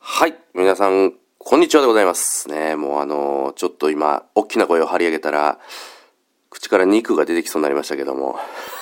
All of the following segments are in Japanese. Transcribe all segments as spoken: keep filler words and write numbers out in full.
はい、皆さんこんにちはでございますね。もうあのー、ちょっと今大きな声を張り上げたら口から肉が出てきそうになりましたけども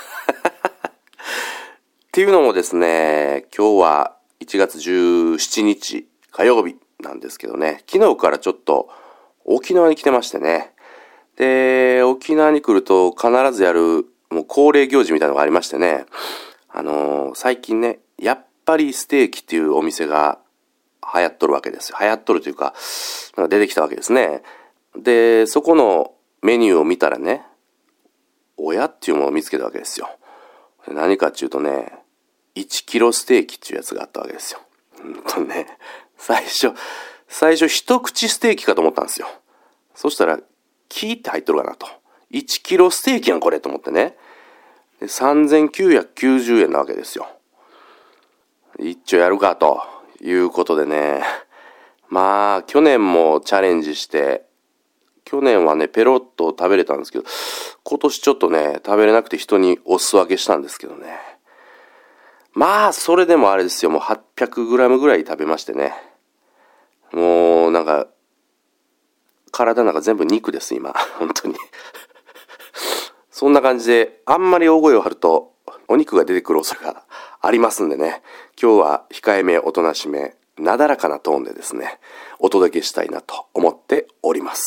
っていうのもですね、今日はいちがつじゅうしちにち火曜日なんですけどね、昨日からちょっと沖縄に来てましてね。で、沖縄に来ると必ずやるもう恒例行事みたいなのがありましてね、あのー、最近ね、やっぱりステーキっていうお店が流行っとるわけですよ。流行っとるというか、なんか出てきたわけですね。で、そこのメニューを見たらね、親っていうものを見つけたわけですよ。何かっていうとね、いちキロステーキっていうやつがあったわけですよ。うんとね、最初、最初一口ステーキかと思ったんですよ。そしたら、キーって入っとるかなと。いちキロステーキやんこれと思ってね。でさんぜんきゅうひゃくきゅうじゅうえんなわけですよ。一丁やるかということでね。まあ、去年もチャレンジして、去年はね、ペロッと食べれたんですけど、今年ちょっとね、食べれなくて人にお裾分けしたんですけどね。まあ、それでもあれですよ、もうはっぴゃくグラムぐらい食べましてね。もう、なんか、体なんか全部肉です、今。本当に。そんな感じで、あんまり大声を張ると、お肉が出てくる恐れがありますんでね。今日は控えめ、おとなしめ、なだらかなトーンでですね、お届けしたいなと思っております。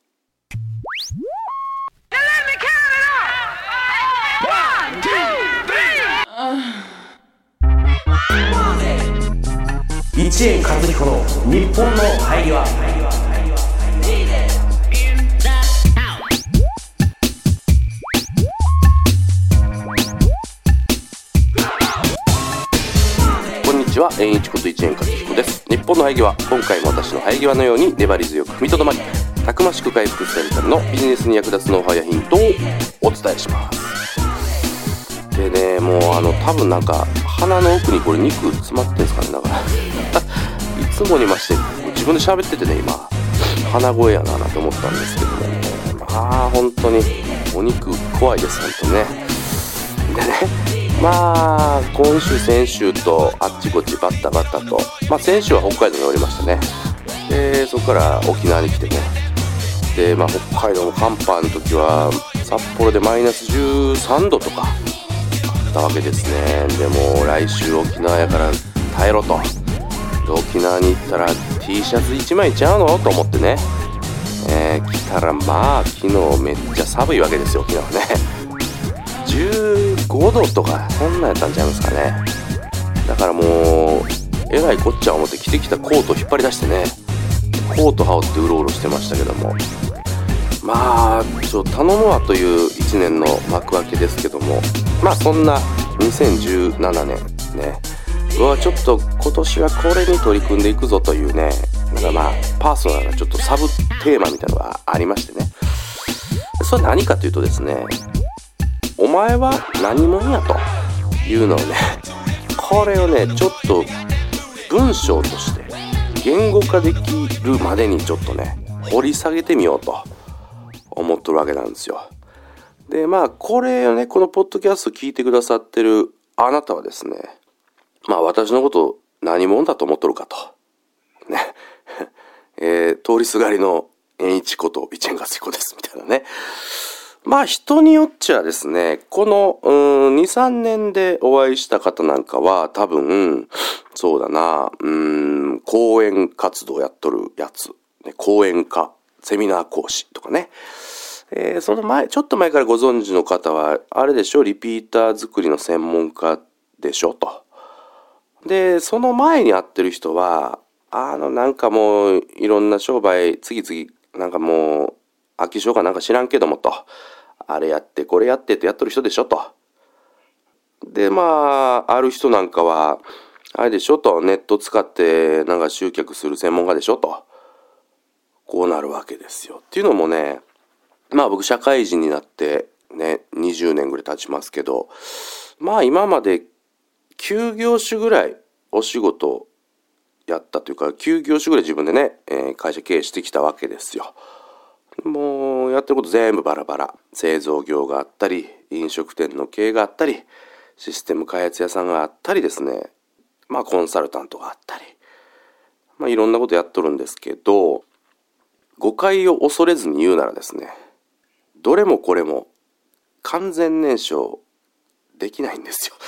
一円和彦の日本の入りは。 こんにちは、円一こと一円和彦です。日本の生え際、今回も私の生え際のように粘り強く踏みとどまり、たくましく回復するためのビジネスに役立つノウハウやヒントをお伝えします。でね、もうあの多分なんか鼻の奥にこれ肉詰まってんすかね。だからいつもにまして自分で喋っててね、今鼻声やななんて思ったんですけども、ね、まあ本当にお肉怖いです本当ね。でね、まあ今週先週とあっちこっちバッタバッタと、まあ先週は北海道におりましたね。でそこから沖縄に来てね、でまあ北海道も寒波の時は札幌でマイナスじゅうさんどとかたわけですね。でも来週沖縄やから耐えろと。で沖縄に行ったら T シャツいちまいちゃうのと思ってね、えー、来たらまあ昨日めっちゃ寒いわけですよ。沖縄ねじゅうごどとかそんなんやったんちゃいますかね。だからもうえらいこっちゃ思って着てきたコートを引っ張り出してね、コート羽織ってうろうろしてましたけども、まあちょっと頼むわといういちねんの幕開けですけども、まあそんなにせんじゅうななねんね、うわちょっと今年はこれに取り組んでいくぞというね、なんかまあパーソナルなちょっとサブテーマみたいなのがありましてね。それ何かというとですね、お前は何者やというのをね、これをねちょっと文章として言語化できるまでにちょっとね掘り下げてみようと思っとるわけなんですよ。でまあこれをね、このポッドキャスト聞いてくださってるあなたはですね、まあ私のこと何者だと思っとるかとねえー、通りすがりの円一こと一円和彦ですみたいなね。まあ人によっちゃですね、このうーんにさんねんでお会いした方なんかは多分そうだな、うーん講演活動やっとるやつ、ね、講演家、セミナー講師とかね、えー、その前ちょっと前からご存知の方はあれでしょ、リピーター作りの専門家でしょと。でその前に会ってる人はあのなんかもういろんな商売次々なんかもう飽き性かなんか知らんけどもと、あれやってこれやってってやっとる人でしょと。でまあある人なんかはあれでしょと、ネット使ってなんか集客する専門家でしょと、こうなるわけですよ。っていうのもね、まあ僕社会人になってねにじゅうねんぐらい経ちますけど、まあ今まできゅう業種ぐらいお仕事やったというか、きゅう業種ぐらい自分でね、えー、会社経営してきたわけですよ。もうやってること全部バラバラ。製造業があったり、飲食店の経営があったり、システム開発屋さんがあったりですね、まあコンサルタントがあったり、 まあ、いろんなことやっとるんですけど、誤解を恐れずに言うならですね、どれもこれも完全燃焼できないんですよ。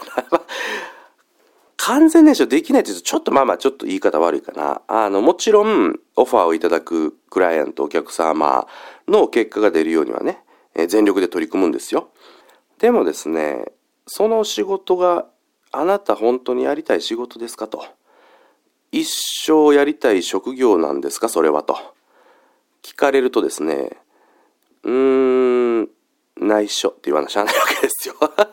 完全燃焼できないって言うとちょっとまあまあちょっと言い方悪いかな。あのもちろんオファーをいただくクライアントお客様の結果が出るようにはね、え全力で取り組むんですよ。でもですね、その仕事があなた本当にやりたい仕事ですかと、一生やりたい職業なんですかそれはと聞かれるとですね、うーん内緒って言わなしゃあないわけですよ。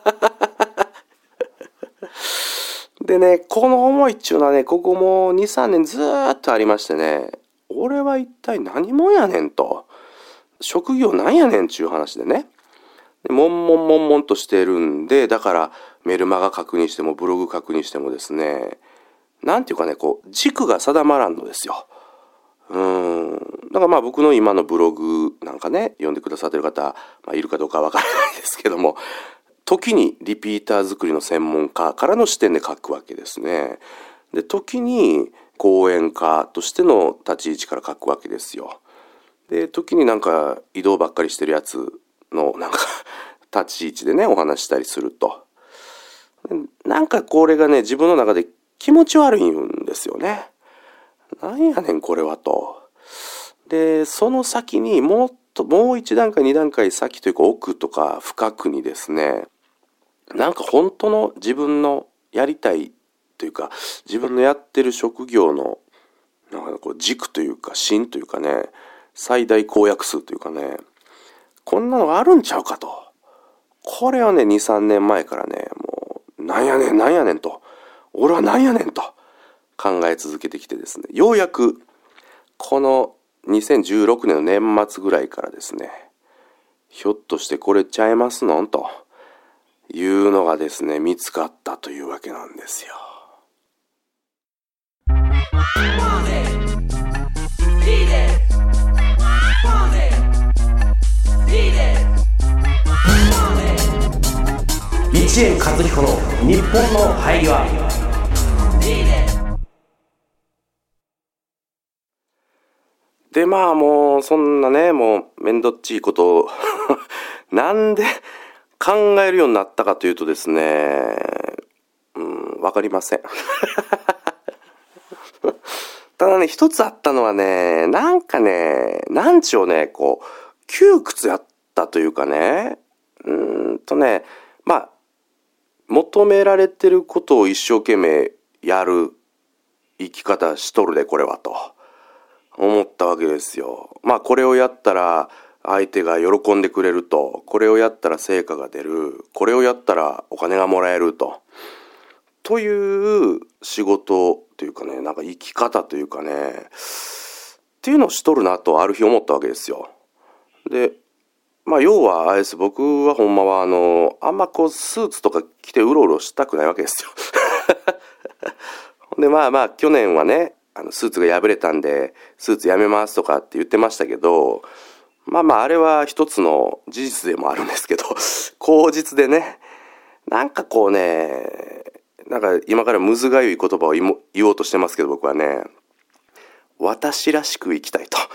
でね、この思いっていうのはね、ここもに、さんねんずーっとありましてね、俺は一体何者やねんと、職業なんやねんっていう話でね、で悶々悶々としてるんで、だからメルマガ確認してもブログ確認してもですね、なんていうかね、こう軸が定まらんのですよ。うーん。だからまあ僕の今のブログなんかね、読んでくださってる方、まあ、いるかどうかわからないですけども、時にリピーター作りの専門家からの視点で書くわけですね。で、時に講演家としての立ち位置から書くわけですよ。で、時になんか移動ばっかりしてるやつのなんか立ち位置でね、お話したりすると。なんかこれがね、自分の中で気持ち悪いんですよね。なんやねんこれはと。で、その先にもっともう一段階二段階先というか奥とか深くにですね、なんか本当の自分のやりたいというか自分のやってる職業のなんかこう軸というか芯というかね、最大公約数というかね、こんなのがあるんちゃうかと。これをね、に、さんねんまえからね、もうなんやねんなんやねんと、俺はなんやねんと考え続けてきてですね、ようやくこのにせんじゅうろくねんの年末ぐらいからですね、ひょっとしてこれちゃいますのんというのがですね、見つかったというわけなんですよ。 一円和彦の日本の入りは。 でまあもうそんなね、もうめんどっちいことをなんで考えるようになったかというとですね、うん、わかりません。ただね、一つあったのはね、なんかね、なんちゅうね、こう、窮屈やったというかね、うーんとね、まあ、求められてることを一生懸命やる生き方しとるで、これはと思ったわけですよ。まあ、これをやったら相手が喜んでくれると、これをやったら成果が出る、これをやったらお金がもらえると。という仕事というかね、なんか生き方というかね、っていうのをしとるなとある日思ったわけですよ。で、まあ要はあれです、僕はほんまはあの、あんまこうスーツとか着てうろうろしたくないわけですよ。でまあまあ去年はね、あのスーツが破れたんでスーツやめますとかって言ってましたけど、まあまああれは一つの事実でもあるんですけど、口実でね、なんかこうね、なんか今からむずがゆい言葉を言おうとしてますけど、僕はね、私らしく生きたいと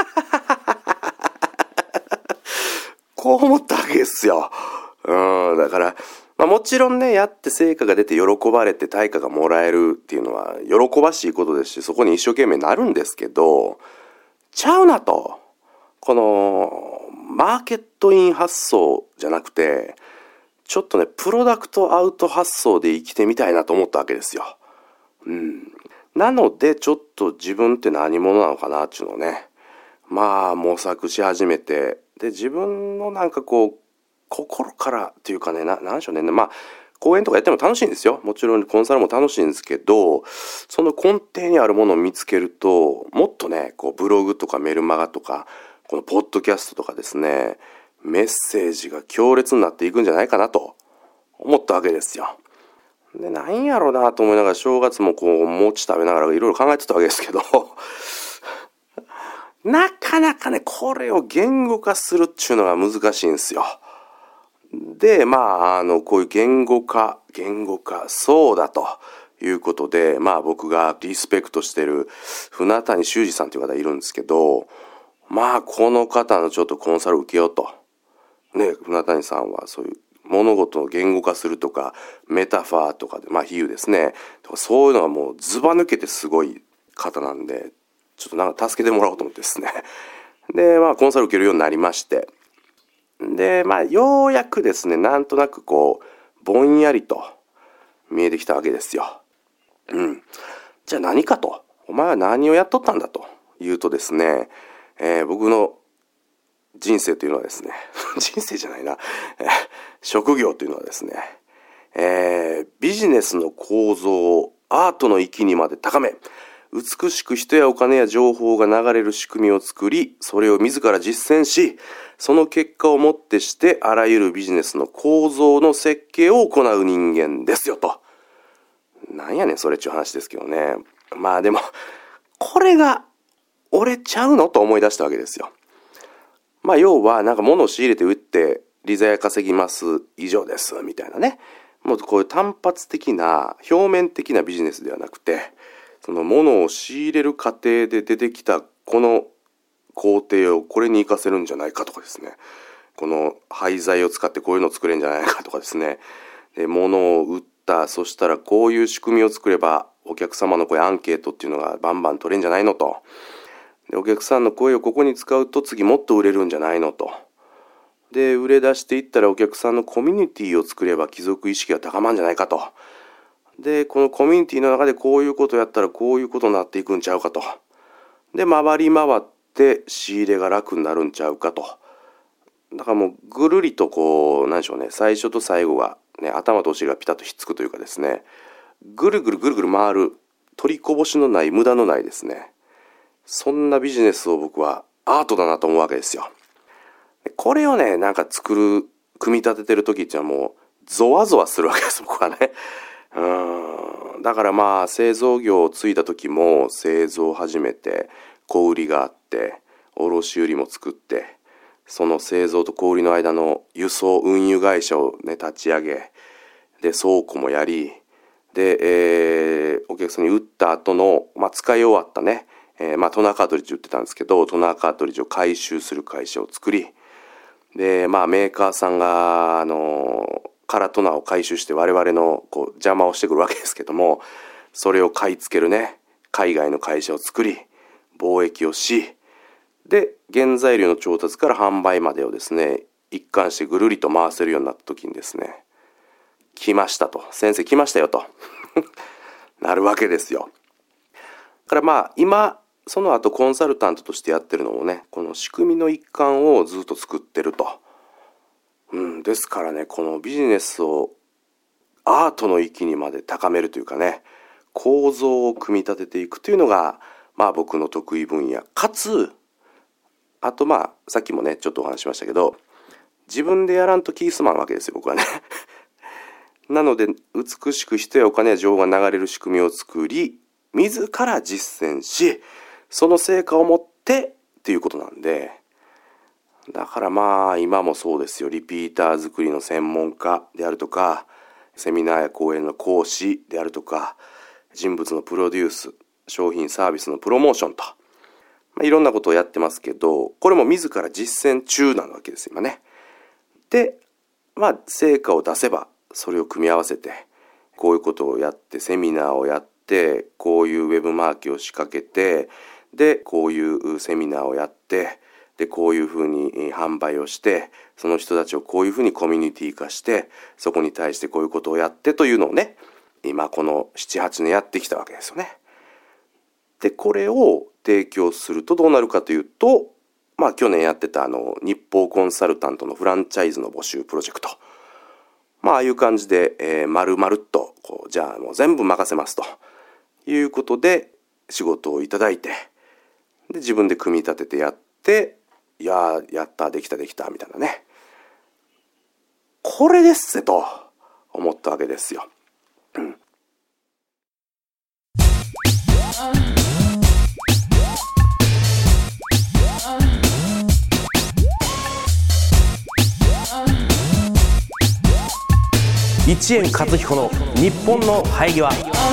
こう思ったわけですよ。うん、だから、まあ、もちろんね、やって成果が出て喜ばれて対価がもらえるっていうのは喜ばしいことですし、そこに一生懸命なるんですけど、ちゃうなと。このマーケットイン発想じゃなくて、ちょっとね、プロダクトアウト発想で生きてみたいなと思ったわけですよ。うん。なので、ちょっと自分って何者なのかなっていうのをね、まあ、模索し始めて、で、自分のなんかこう、心からっていうかね、な、なんでしょうね。まあ、講演とかやっても楽しいんですよ。もちろんコンサルも楽しいんですけど、その根底にあるものを見つけると、もっとね、こう、ブログとかメルマガとか、このポッドキャストとかですね、メッセージが強烈になっていくんじゃないかなと思ったわけですよ。で、なんやろうなと思いながら正月もこう餅食べながらいろいろ考えてたわけですけどなかなかね、これを言語化するっていうのが難しいんですよ。で、まあ、あの、こういう言語化、言語化、そうだということで、まあ僕がリスペクトしてる船谷修二さんという方いるんですけど、まあこの方のちょっとコンサル受けようと。ね、船谷さんはそういう物事を言語化するとか、メタファーとかで、まあ比喩ですね。とかそういうのがもうズバ抜けてすごい方なんで、ちょっとなんか助けてもらおうと思ってですね。で、まあコンサル受けるようになりまして。で、まあようやくですね、なんとなくこう、ぼんやりと見えてきたわけですよ。うん。じゃあ何かと。お前は何をやっとったんだと言うとですね、えー、僕の人生というのはですね、人生じゃないな、えー、職業というのはですね、えー、ビジネスの構造をアートの域にまで高め、美しく人やお金や情報が流れる仕組みを作り、それを自ら実践し、その結果をもってしてあらゆるビジネスの構造の設計を行う人間ですよと。なんやねんそれっちゅう話ですけどね。まあでも、これが俺ちゃうのと思い出したわけですよ。まあ要はなんか物を仕入れて売って利ざや稼ぎます以上ですみたいなね。もうこういう単発的な表面的なビジネスではなくて、その物を仕入れる過程で出てきたこの工程をこれに活かせるんじゃないかとかですね。この廃材を使ってこういうのを作れるんじゃないかとかですね。で、物を売った、そしたらこういう仕組みを作ればお客様の声アンケートっていうのがバンバン取れるんじゃないのと。で、お客さんの声をここに使うと次もっと売れるんじゃないのと。で、売れ出していったらお客さんのコミュニティを作れば貴族意識が高まるんじゃないかと。で、このコミュニティの中でこういうことをやったらこういうことになっていくんちゃうかと。で、回り回って仕入れが楽になるんちゃうかと。だからもうぐるりとこう、なんでしょうね、最初と最後がね、頭とお尻がピタッとひっつくというかですね、ぐるぐるぐるぐる回る、取りこぼしのない無駄のないですね。そんなビジネスを僕はアートだなと思うわけですよ。これをね、なんか作る、組み立ててる時っていうのはもうゾワゾワするわけです、僕はね。うーん。だからまあ製造業を継いだ時も製造を始めて、小売りがあって、卸売も作って、その製造と小売りの間の輸送運輸会社をね、立ち上げ、で、倉庫もやり、で、えー、お客さんに売った後の、まあ使い終わったね、えー、まあトナーカートリッジ売ってたんですけど、トナーカートリッジを回収する会社を作り、で、まあメーカーさんが、あのー、空トナーを回収して我々のこう邪魔をしてくるわけですけども、それを買い付けるね、海外の会社を作り、貿易をし、で、原材料の調達から販売までをですね、一貫してぐるりと回せるようになった時にですね、来ましたと。先生来ましたよと。なるわけですよ。だからまあ今、その後コンサルタントとしてやってるのもね、この仕組みの一環をずっと作ってると。うん、ですからね、このビジネスをアートの域にまで高めるというかね、構造を組み立てていくというのが、まあ僕の得意分野。かつ、あとまあ、さっきもね、ちょっとお話ししましたけど、自分でやらんと気済まんわけですよ、僕はね。なので、美しく人やお金や情報が流れる仕組みを作り、自ら実践し、その成果を持ってっていうことなんで、だからまあ、今もそうですよ。リピーター作りの専門家であるとか、セミナーや講演の講師であるとか、人物のプロデュース、商品サービスのプロモーションと、まあ、いろんなことをやってますけど、これも自ら実践中なわけです、今ね。で、まあ、成果を出せば、それを組み合わせて、こういうことをやって、セミナーをやって、こういうウェブマーケを仕掛けて、で、こういうセミナーをやって、で、こういうふうに販売をして、その人たちをこういうふうにコミュニティ化して、そこに対してこういうことをやってというのをね、今このなな、はちねんやってきたわけですよね。で、これを提供するとどうなるかというと、まあ去年やってたあの、日報コンサルタントのフランチャイズの募集プロジェクト。まあああいう感じで、えー、丸々と、こう、じゃあもう全部任せますということで仕事をいただいて、で、自分で組み立ててやって、いやー、やった、できた、できた、みたいなね。これですぜ、と思ったわけですよ。うん。 いち一円勝彦の日本の生え際。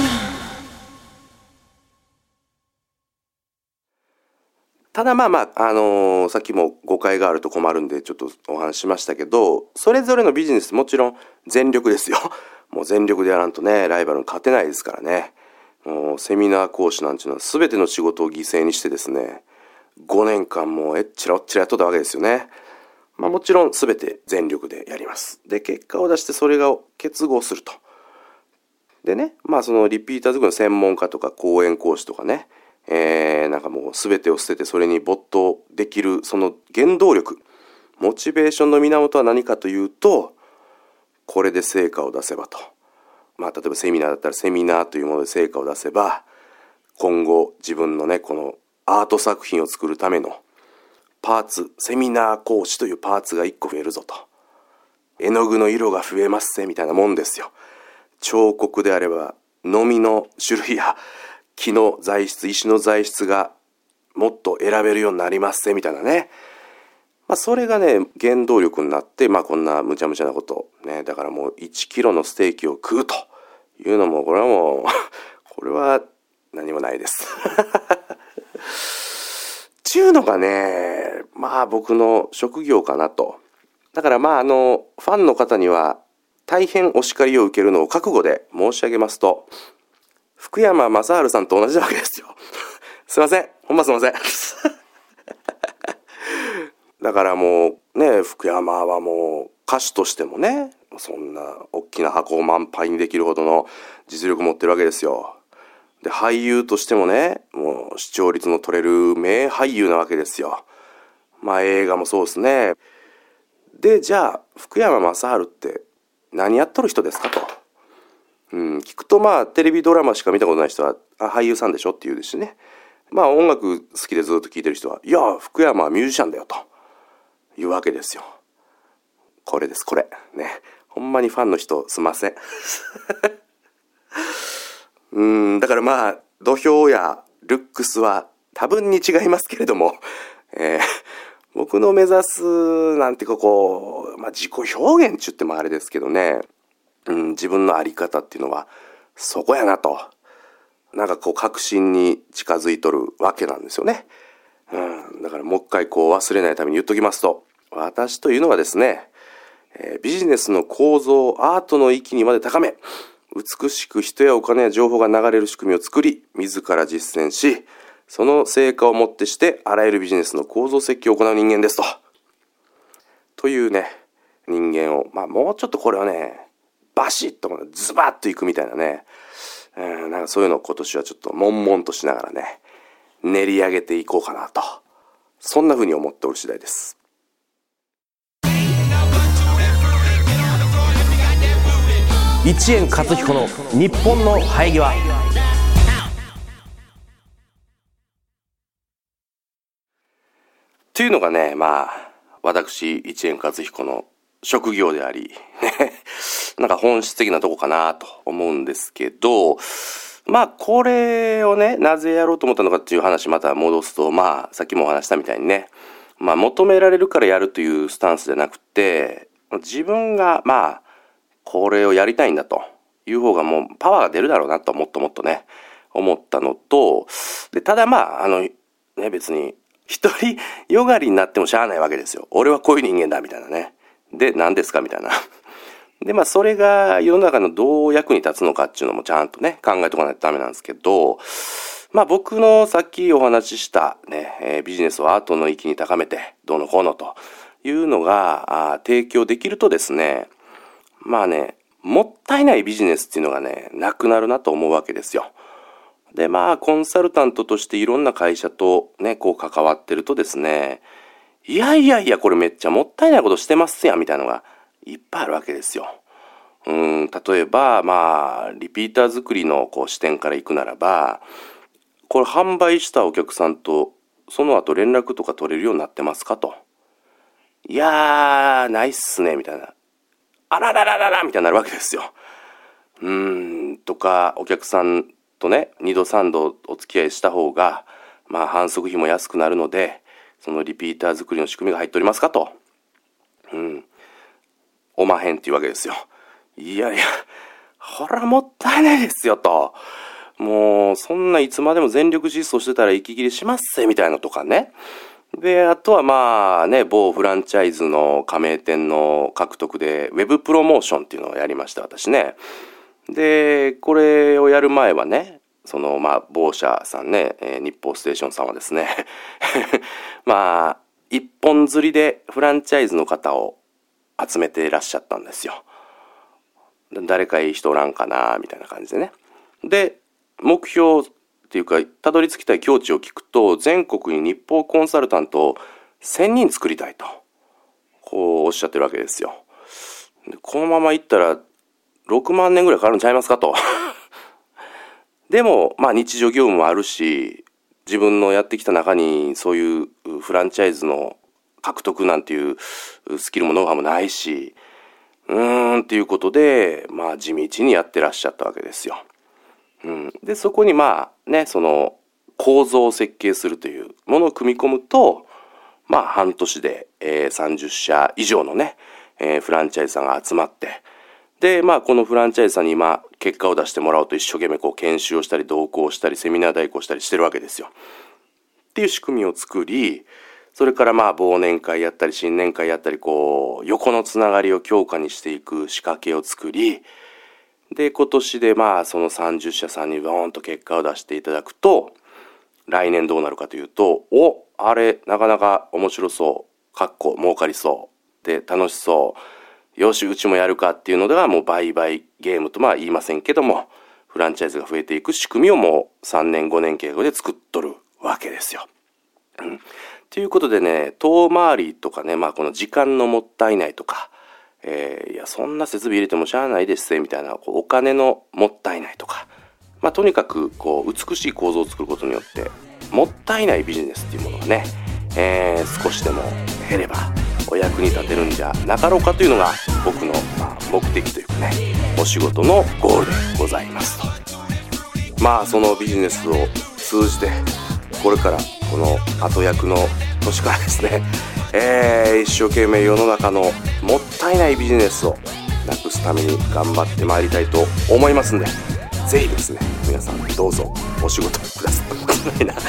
ただまあまあ、あのー、さっきも誤解があると困るんでちょっとお話ししましたけど、それぞれのビジネスもちろん全力ですよ。もう全力でやらんとね、ライバルに勝てないですからね。もうセミナー講師なんていうのは全ての仕事を犠牲にしてですね、ごねんかんもうえっちらおっちらやっとったわけですよね。まあもちろん全て全力でやります。で、結果を出してそれが結合すると。でね、まあそのリピーター作りの専門家とか講演講師とかね、えー、なんかもう全てを捨ててそれに没頭できるその原動力、モチベーションの源は何かというと、これで成果を出せばと。まあ例えばセミナーだったらセミナーというもので成果を出せば、今後自分のねこのアート作品を作るためのパーツ、セミナー講師というパーツがいっこ増えるぞと。絵の具の色が増えますせみたいなもんですよ。彫刻であればのみの種類や木の材質、石の材質がもっと選べるようになりますせみたいなね。まあそれがね原動力になって、まあこんな無茶無茶なことね、だからもういちキロのステーキを食うというのもこれはもうこれは何もないですちゅうのがね、まあ僕の職業かなと。だからまああのファンの方には大変お叱りを受けるのを覚悟で申し上げますと、福山雅治さんと同じなわけですよすいません、ほんますいませんだからもうね、福山はもう歌手としてもね、そんな大きな箱を満杯にできるほどの実力持ってるわけですよ。で俳優としてもね、もう視聴率の取れる名俳優なわけですよ。まあ映画もそうですね。でじゃあ福山雅治って何やっとる人ですかと、うん、聞くとまあテレビドラマしか見たことない人はあ俳優さんでしょって言うですしね、まあ音楽好きでずっと聴いてる人はいや福山はミュージシャンだよというわけですよ。これですこれね、ほんまにファンの人すいませんうーんだからまあ土俵やルックスは多分に違いますけれども、えー、僕の目指すなんていうかこう、まあ、自己表現っちゅってもあれですけどね、うん、自分の在り方っていうのはそこやなと、なんかこう確信に近づいとるわけなんですよね。うん、だからもう一回こう忘れないために言っときますと、私というのはですね、えー、ビジネスの構造、アートの域にまで高め、美しく人やお金や情報が流れる仕組みを作り、自ら実践し、その成果をもってしてあらゆるビジネスの構造設計を行う人間ですと。というね、人間を、まあもうちょっとこれはね、バシッとズバッといくみたいなね、うん、なんかそういうのを今年はちょっと悶々としながらね、練り上げていこうかなと。そんな風に思っておる次第です。 一円勝彦の日本の生え際。 というのがね、まあ私一円勝彦の職業でありなんか本質的なとこかなと思うんですけど、まあこれをねなぜやろうと思ったのかっていう話また戻すと、まあさっきもお話したみたいにね、まあ求められるからやるというスタンスじゃなくて、自分がまあこれをやりたいんだという方がもうパワーが出るだろうなともっともっとね思ったのと、でただまああのね別に一人よがりになってもしゃあないわけですよ。俺はこういう人間だみたいなね。で何ですかみたいな。でまあそれが世の中のどう役に立つのかっていうのもちゃんとね考えとかないとダメなんですけど、まあ僕のさっきお話ししたね、えー、ビジネスをアートの域に高めてどうのこうのというのがあ提供できるとですね、まあねもったいないビジネスっていうのがねなくなるなと思うわけですよ。でまあコンサルタントとしていろんな会社とねこう関わってるとですね、いやいやいやこれめっちゃもったいないことしてますやんみたいなのがいっぱいあるわけですよ。うーん例えばまあリピーター作りのこう視点からいくならば、これ販売したお客さんとその後連絡とか取れるようになってますかと。いやーないっすねみたいな、あらららららみたいになるわけですよ。うーんとかお客さんとねにどさんどお付き合いした方がまあ反則費も安くなるので、そのリピーター作りの仕組みが入っておりますかと。うんおまへんっていうわけですよ。 いやいや、ほらもったいないですよと。もう、そんないつまでも全力疾走してたら息切れしますぜ、みたいなとかね。で、あとはまあね、某フランチャイズの加盟店の獲得で、ウェブプロモーションっていうのをやりました、私ね。で、これをやる前はね、そのまあ某社さんね、えー、日報ステーションさんはですね、まあ、一本釣りでフランチャイズの方を集めていらっしゃったんですよ。誰かいい人おらんかな、みたいな感じでね。で、目標っていうか、たどり着きたい境地を聞くと、全国に日報コンサルタントをせんにん作りたいと、こうおっしゃってるわけですよ。でこのままいったら、ろくまんねんぐらいかかるんちゃいますかと。でも、まあ日常業務もあるし、自分のやってきた中にそういうフランチャイズの獲得なんていうスキルもノウハウもないし、うーんっていうことで、まあ地道にやってらっしゃったわけですよ。うん、で、そこにまあね、その構造を設計するというものを組み込むと、まあ半年で、えー、さんじゅっしゃ以上のね、えー、フランチャイズさんが集まって、で、まあこのフランチャイズさんに今結果を出してもらおうと一生懸命こう研修をしたり同行したりセミナー代行したりしてるわけですよ。っていう仕組みを作り、それからまあ忘年会やったり新年会やったりこう横のつながりを強化にしていく仕掛けを作り、で今年でまあそのさんじゅっしゃさんにボーンと結果を出していただくと、来年どうなるかというと、お、あれなかなか面白そう、かっこ儲かりそうで楽しそう、よしうちもやるかっていうのではもう売買ゲームとまあ言いませんけども、フランチャイズが増えていく仕組みをもうさんねんごねん計画で作っとるわけですよ。うん、ということでね、遠回りとかね、まあこの時間のもったいないとか、えー、いやそんな設備入れてもしゃあないですみたいな、こうお金のもったいないとか、まあとにかくこう美しい構造を作ることによってもったいないビジネスっていうものがね、えー、少しでも減ればお役に立てるんじゃなかろうかというのが僕の、まあ、目的というかね、お仕事のゴールでございますと。まあそのビジネスを通じてこれからこの後役の年からですね、えー、一生懸命世の中のもったいないビジネスをなくすために頑張ってまいりたいと思いますんで、ぜひですね皆さんどうぞお仕事ください。ないな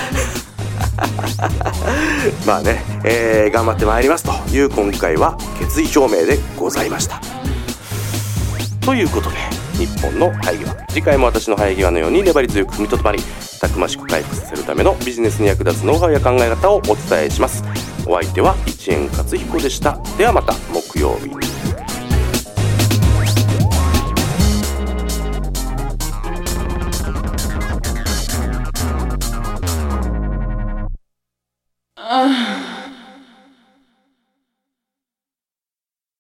まあね、えー、頑張ってまいりますという今回は決意表明でございました。ということで日本の生え際、次回も私の生え際のように粘り強く踏みとどまりたくましく回復させるためのビジネスに役立つノウハウや考え方をお伝えします。お相手は一円勝彦でした。ではまた木曜日に。 ああ